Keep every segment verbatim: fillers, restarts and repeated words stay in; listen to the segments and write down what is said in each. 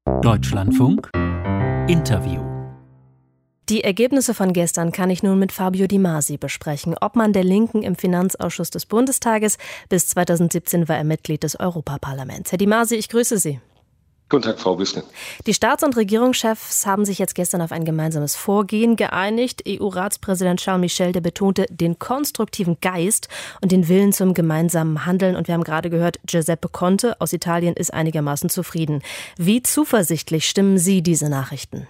Deutschlandfunk Interview. Die Ergebnisse von gestern kann ich nun mit Fabio Di Masi besprechen. Obmann der Linken im Finanzausschuss des Bundestages. Bis zweitausendsiebzehn war er Mitglied des Europaparlaments. Herr Di Masi, ich grüße Sie. Guten Tag, Frau Büsken. Die Staats- und Regierungschefs haben sich jetzt gestern auf ein gemeinsames Vorgehen geeinigt. E U-Ratspräsident Charles Michel, der betonte den konstruktiven Geist und den Willen zum gemeinsamen Handeln. Und wir haben gerade gehört, Giuseppe Conte aus Italien ist einigermaßen zufrieden. Wie zuversichtlich stimmen Sie diese Nachrichten?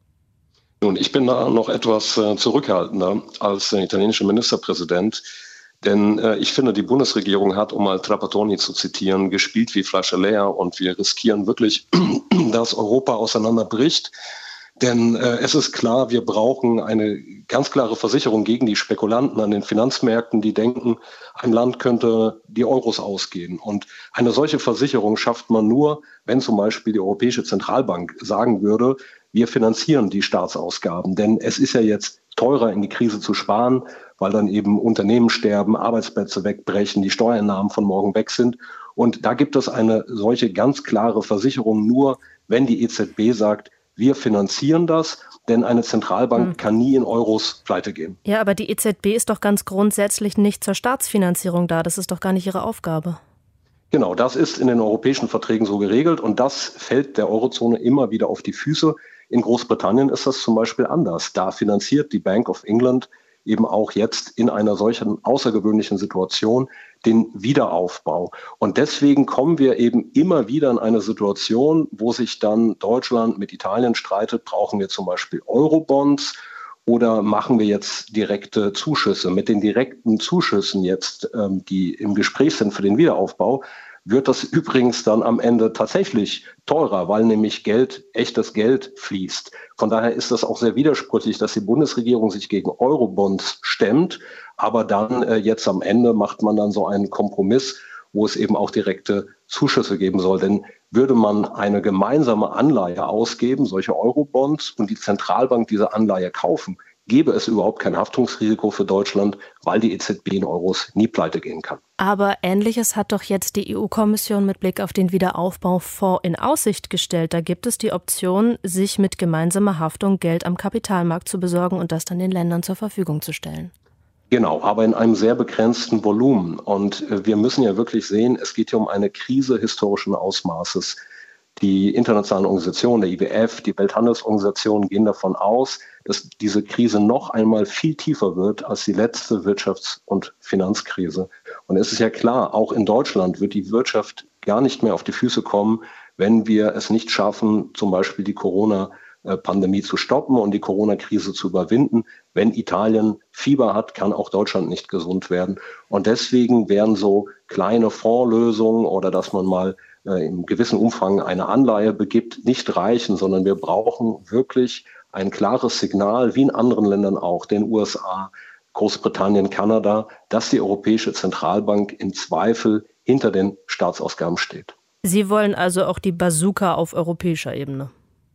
Nun, ich bin da noch etwas äh, zurückhaltender als der italienische Ministerpräsident. Denn äh, ich finde, die Bundesregierung hat, um mal Trapattoni zu zitieren, gespielt wie Flasche leer und wir riskieren wirklich, dass Europa auseinanderbricht. Denn äh, es ist klar, wir brauchen eine ganz klare Versicherung gegen die Spekulanten an den Finanzmärkten, die denken, ein Land könnte die Euros ausgehen. Und eine solche Versicherung schafft man nur, wenn zum Beispiel die Europäische Zentralbank sagen würde, wir finanzieren die Staatsausgaben. Denn es ist ja jetzt teurer, in die Krise zu sparen, weil dann eben Unternehmen sterben, Arbeitsplätze wegbrechen, die Steuereinnahmen von morgen weg sind. Und da gibt es eine solche ganz klare Versicherung nur, wenn die E Z B sagt, wir finanzieren das, denn eine Zentralbank hm. kann nie in Euros pleite gehen. Ja, aber die E Z B ist doch ganz grundsätzlich nicht zur Staatsfinanzierung da. Das ist doch gar nicht ihre Aufgabe. Genau, das ist in den europäischen Verträgen so geregelt und das fällt der Eurozone immer wieder auf die Füße. In Großbritannien ist das zum Beispiel anders. Da finanziert die Bank of England eben auch jetzt in einer solchen außergewöhnlichen Situation den Wiederaufbau. Und deswegen kommen wir eben immer wieder in eine Situation, wo sich dann Deutschland mit Italien streitet, brauchen wir zum Beispiel Eurobonds oder machen wir jetzt direkte Zuschüsse. Mit den direkten Zuschüssen jetzt, ähm, die im Gespräch sind für den Wiederaufbau, wird das übrigens dann am Ende tatsächlich teurer, weil nämlich Geld, echtes Geld fließt. Von daher ist das auch sehr widersprüchlich, dass die Bundesregierung sich gegen Eurobonds stemmt, aber dann äh, jetzt am Ende macht man dann so einen Kompromiss, wo es eben auch direkte Zuschüsse geben soll. Denn würde man eine gemeinsame Anleihe ausgeben, solche Eurobonds, und die Zentralbank diese Anleihe kaufen, gäbe es überhaupt kein Haftungsrisiko für Deutschland, weil die E Z B in Euros nie pleite gehen kann. Aber Ähnliches hat doch jetzt die E U-Kommission mit Blick auf den Wiederaufbaufonds in Aussicht gestellt. Da gibt es die Option, sich mit gemeinsamer Haftung Geld am Kapitalmarkt zu besorgen und das dann den Ländern zur Verfügung zu stellen. Genau, aber in einem sehr begrenzten Volumen. Und wir müssen ja wirklich sehen, es geht hier um eine Krise historischen Ausmaßes. Die internationalen Organisationen, der I W F, die Welthandelsorganisation gehen davon aus, dass diese Krise noch einmal viel tiefer wird als die letzte Wirtschafts- und Finanzkrise. Und es ist ja klar, auch in Deutschland wird die Wirtschaft gar nicht mehr auf die Füße kommen, wenn wir es nicht schaffen, zum Beispiel die Corona-Pandemie zu stoppen und die Corona-Krise zu überwinden. Wenn Italien Fieber hat, kann auch Deutschland nicht gesund werden. Und deswegen wären so kleine Fondslösungen oder dass man mal in gewissem Umfang eine Anleihe begibt, nicht reichen, sondern wir brauchen wirklich ein klares Signal, wie in anderen Ländern auch, den U S A, Großbritannien, Kanada, dass die Europäische Zentralbank im Zweifel hinter den Staatsausgaben steht. Sie wollen also auch die Bazooka auf europäischer Ebene?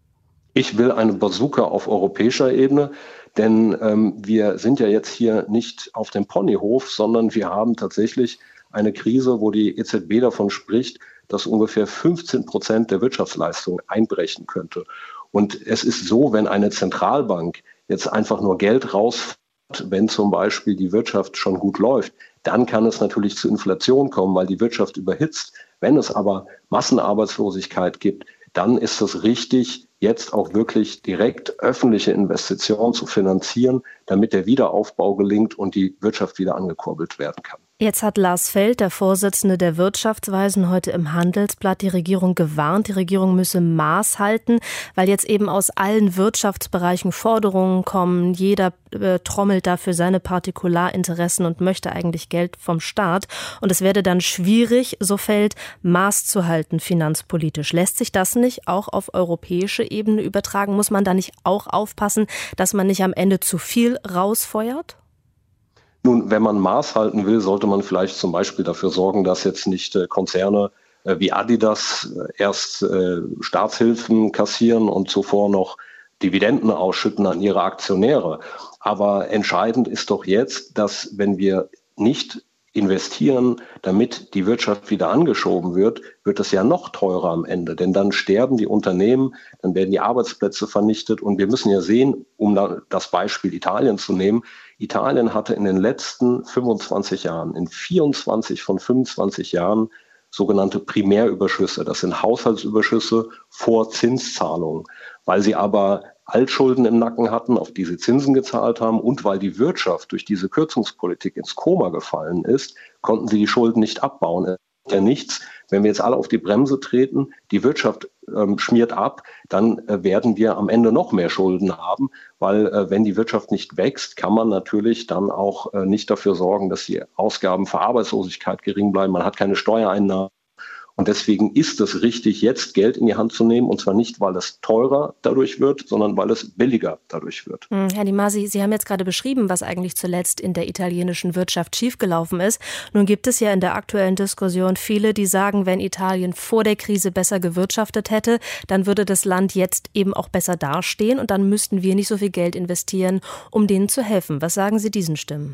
Ich will eine Bazooka auf europäischer Ebene, denn ähm, wir sind ja jetzt hier nicht auf dem Ponyhof, sondern wir haben tatsächlich eine Krise, wo die E Z B davon spricht, dass ungefähr fünfzehn Prozent der Wirtschaftsleistung einbrechen könnte. Und es ist so, wenn eine Zentralbank jetzt einfach nur Geld rausfährt, wenn zum Beispiel die Wirtschaft schon gut läuft, dann kann es natürlich zu Inflation kommen, weil die Wirtschaft überhitzt. Wenn es aber Massenarbeitslosigkeit gibt, dann ist es richtig, jetzt auch wirklich direkt öffentliche Investitionen zu finanzieren, damit der Wiederaufbau gelingt und die Wirtschaft wieder angekurbelt werden kann. Jetzt hat Lars Feld, der Vorsitzende der Wirtschaftsweisen, heute im Handelsblatt die Regierung gewarnt. Die Regierung müsse Maß halten, weil jetzt eben aus allen Wirtschaftsbereichen Forderungen kommen. Jeder äh, trommelt dafür seine Partikularinteressen und möchte eigentlich Geld vom Staat. Und es werde dann schwierig, so Feld, Maß zu halten finanzpolitisch. Lässt sich das nicht auch auf europäische Ebene übertragen? Muss man da nicht auch aufpassen, dass man nicht am Ende zu viel rausfeuert? Nun, wenn man Maß halten will, sollte man vielleicht zum Beispiel dafür sorgen, dass jetzt nicht äh, Konzerne äh, wie Adidas äh, erst äh, Staatshilfen kassieren und zuvor noch Dividenden ausschütten an ihre Aktionäre. Aber entscheidend ist doch jetzt, dass wenn wir nicht investieren, damit die Wirtschaft wieder angeschoben wird, wird es ja noch teurer am Ende. Denn dann sterben die Unternehmen, dann werden die Arbeitsplätze vernichtet. Und wir müssen ja sehen, um das Beispiel Italien zu nehmen, Italien hatte in den letzten fünfundzwanzig Jahren, in vierundzwanzig von fünfundzwanzig Jahren, sogenannte Primärüberschüsse. Das sind Haushaltsüberschüsse vor Zinszahlungen. Weil sie aber Altschulden im Nacken hatten, auf die sie Zinsen gezahlt haben, und weil die Wirtschaft durch diese Kürzungspolitik ins Koma gefallen ist, konnten sie die Schulden nicht abbauen. Es ist ja nichts, wenn wir jetzt alle auf die Bremse treten, die Wirtschaft ähm, schmiert ab, dann äh, werden wir am Ende noch mehr Schulden haben, weil äh, wenn die Wirtschaft nicht wächst, kann man natürlich dann auch äh, nicht dafür sorgen, dass die Ausgaben für Arbeitslosigkeit gering bleiben. Man hat keine Steuereinnahmen. Und deswegen ist es richtig, jetzt Geld in die Hand zu nehmen, und zwar nicht, weil es teurer dadurch wird, sondern weil es billiger dadurch wird. Herr Di Masi, Sie haben jetzt gerade beschrieben, was eigentlich zuletzt in der italienischen Wirtschaft schiefgelaufen ist. Nun gibt es ja in der aktuellen Diskussion viele, die sagen, wenn Italien vor der Krise besser gewirtschaftet hätte, dann würde das Land jetzt eben auch besser dastehen und dann müssten wir nicht so viel Geld investieren, um denen zu helfen. Was sagen Sie diesen Stimmen?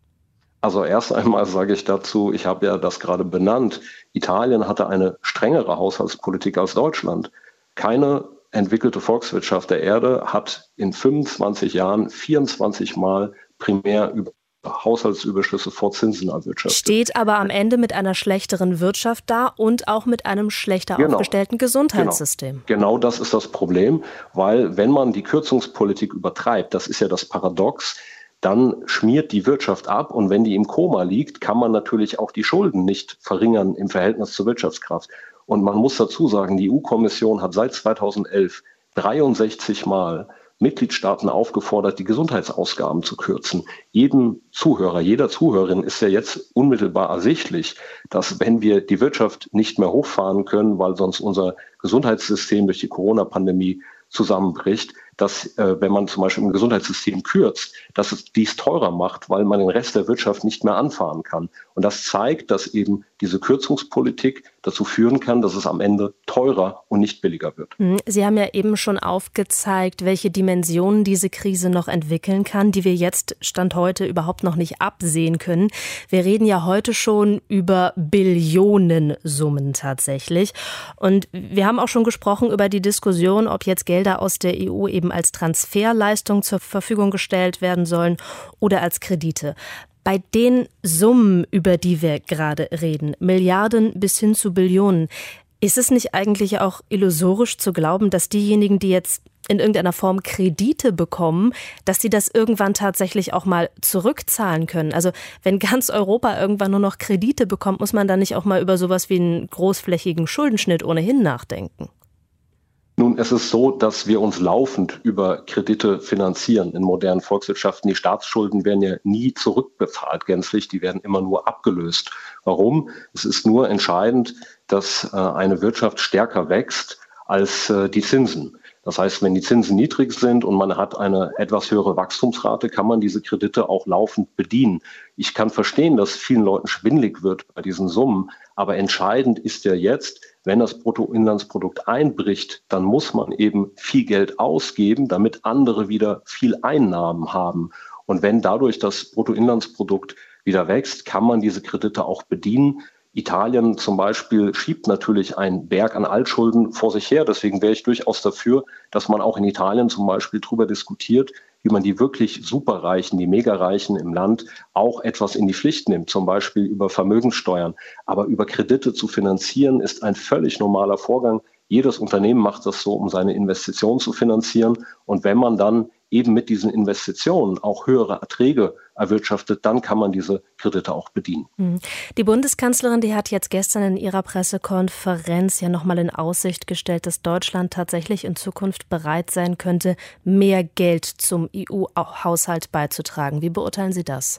Also erst einmal sage ich dazu, ich habe ja das gerade benannt, Italien hatte eine strengere Haushaltspolitik als Deutschland. Keine entwickelte Volkswirtschaft der Erde hat in fünfundzwanzig Jahren vierundzwanzig Mal primär über Haushaltsüberschüsse vor Zinsen erwirtschaftet. Steht aber am Ende mit einer schlechteren Wirtschaft da und auch mit einem schlechter genau, aufgestellten Gesundheitssystem. Genau, genau das ist das Problem, weil wenn man die Kürzungspolitik übertreibt, das ist ja das Paradox, dann schmiert die Wirtschaft ab, und wenn die im Koma liegt, kann man natürlich auch die Schulden nicht verringern im Verhältnis zur Wirtschaftskraft. Und man muss dazu sagen, die E U-Kommission hat seit zweitausendelf dreiundsechzig Mal Mitgliedstaaten aufgefordert, die Gesundheitsausgaben zu kürzen. Jedem Zuhörer, jeder Zuhörerin ist ja jetzt unmittelbar ersichtlich, dass wenn wir die Wirtschaft nicht mehr hochfahren können, weil sonst unser Gesundheitssystem durch die Corona-Pandemie zusammenbricht, dass, äh, wenn man zum Beispiel im Gesundheitssystem kürzt, dass es dies teurer macht, weil man den Rest der Wirtschaft nicht mehr anfahren kann. Und das zeigt, dass eben diese Kürzungspolitik dazu führen kann, dass es am Ende teurer und nicht billiger wird. Sie haben ja eben schon aufgezeigt, welche Dimensionen diese Krise noch entwickeln kann, die wir jetzt Stand heute überhaupt noch nicht absehen können. Wir reden ja heute schon über Billionensummen tatsächlich. Und wir haben auch schon gesprochen über die Diskussion, ob jetzt Gelder aus der E U eben als Transferleistung zur Verfügung gestellt werden sollen oder als Kredite. Bei den Summen, über die wir gerade reden, Milliarden bis hin zu Billionen, ist es nicht eigentlich auch illusorisch zu glauben, dass diejenigen, die jetzt in irgendeiner Form Kredite bekommen, dass sie das irgendwann tatsächlich auch mal zurückzahlen können? Also wenn ganz Europa irgendwann nur noch Kredite bekommt, muss man dann nicht auch mal über sowas wie einen großflächigen Schuldenschnitt ohnehin nachdenken? Nun, es ist so, dass wir uns laufend über Kredite finanzieren in modernen Volkswirtschaften. Die Staatsschulden werden ja nie zurückbezahlt gänzlich, die werden immer nur abgelöst. Warum? Es ist nur entscheidend, dass äh, eine Wirtschaft stärker wächst als äh, die Zinsen. Das heißt, wenn die Zinsen niedrig sind und man hat eine etwas höhere Wachstumsrate, kann man diese Kredite auch laufend bedienen. Ich kann verstehen, dass vielen Leuten schwindelig wird bei diesen Summen, aber entscheidend ist ja jetzt, wenn das Bruttoinlandsprodukt einbricht, dann muss man eben viel Geld ausgeben, damit andere wieder viel Einnahmen haben. Und wenn dadurch das Bruttoinlandsprodukt wieder wächst, kann man diese Kredite auch bedienen. Italien zum Beispiel schiebt natürlich einen Berg an Altschulden vor sich her. Deswegen wäre ich durchaus dafür, dass man auch in Italien zum Beispiel darüber diskutiert, wie man die wirklich Superreichen, die Megareichen im Land auch etwas in die Pflicht nimmt, zum Beispiel über Vermögenssteuern. Aber über Kredite zu finanzieren, ist ein völlig normaler Vorgang. Jedes Unternehmen macht das so, um seine Investitionen zu finanzieren. Und wenn man dann eben mit diesen Investitionen auch höhere Erträge erwirtschaftet, dann kann man diese Kredite auch bedienen. Die Bundeskanzlerin, die hat jetzt gestern in ihrer Pressekonferenz ja nochmal in Aussicht gestellt, dass Deutschland tatsächlich in Zukunft bereit sein könnte, mehr Geld zum E U-Haushalt beizutragen. Wie beurteilen Sie das?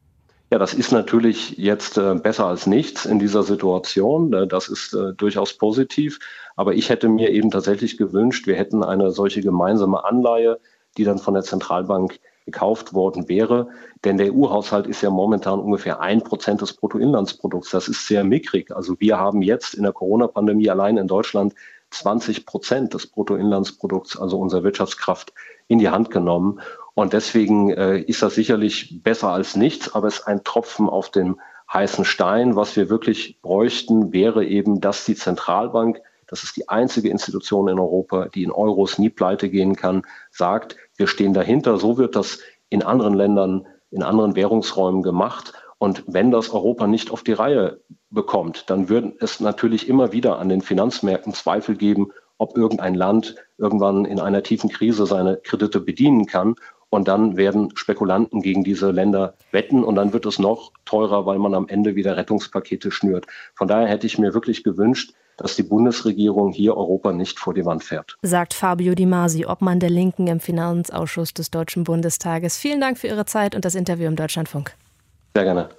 Ja, das ist natürlich jetzt äh, besser als nichts in dieser Situation. Äh, das ist äh, durchaus positiv. Aber ich hätte mir eben tatsächlich gewünscht, wir hätten eine solche gemeinsame Anleihe, die dann von der Zentralbank gekauft worden wäre. Denn der E U-Haushalt ist ja momentan ungefähr ein Prozent des Bruttoinlandsprodukts. Das ist sehr mickrig. Also wir haben jetzt in der Corona-Pandemie allein in Deutschland zwanzig Prozent des Bruttoinlandsprodukts, also unserer Wirtschaftskraft, in die Hand genommen. Und deswegen äh, ist das sicherlich besser als nichts, aber es ist ein Tropfen auf dem heißen Stein. Was wir wirklich bräuchten, wäre eben, dass die Zentralbank, das ist die einzige Institution in Europa, die in Euros nie pleite gehen kann, sagt, wir stehen dahinter. So wird das in anderen Ländern, in anderen Währungsräumen gemacht. Und wenn das Europa nicht auf die Reihe bekommt, dann würde es natürlich immer wieder an den Finanzmärkten Zweifel geben, ob irgendein Land irgendwann in einer tiefen Krise seine Kredite bedienen kann. Und dann werden Spekulanten gegen diese Länder wetten und dann wird es noch teurer, weil man am Ende wieder Rettungspakete schnürt. Von daher hätte ich mir wirklich gewünscht, dass die Bundesregierung hier Europa nicht vor die Wand fährt. Sagt Fabio Di Masi, Obmann der Linken im Finanzausschuss des Deutschen Bundestages. Vielen Dank für Ihre Zeit und das Interview im Deutschlandfunk. Sehr gerne.